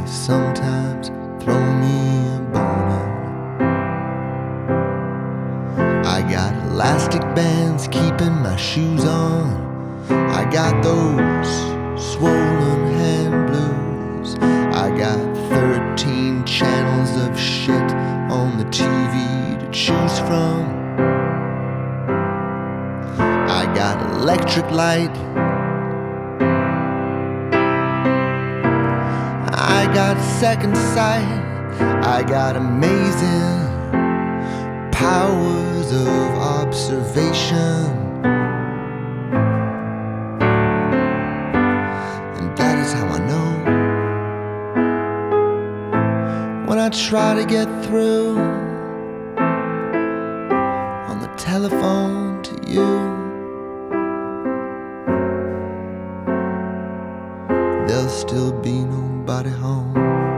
sometimes throw me a bone. I got elastic bands keeping my shoes on. I got those swollen hand blues. I got 13 channels of shit on the TV to choose from. I got electric light. I got second sight. I got amazing powers of observation. And that is how I know when I try to get through on the telephone to you, there'll still be nobody home.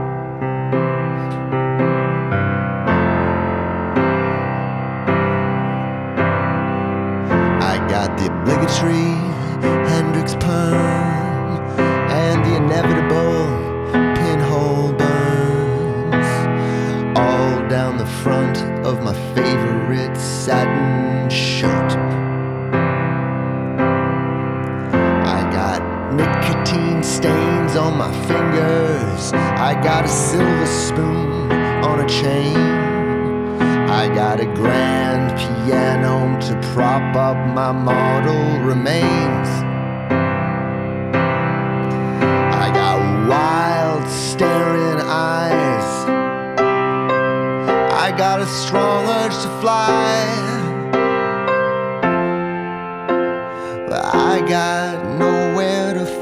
I got the obligatory Hendrix perm and the inevitable pinhole burns all down the front of my favorite satin shirt. I got nicotine stains on my fingers. I got a silver spoon on a chain. I got a grand piano to prop up my mortal remains. I got wild staring eyes. I got a strong urge to fly, but I got nowhere to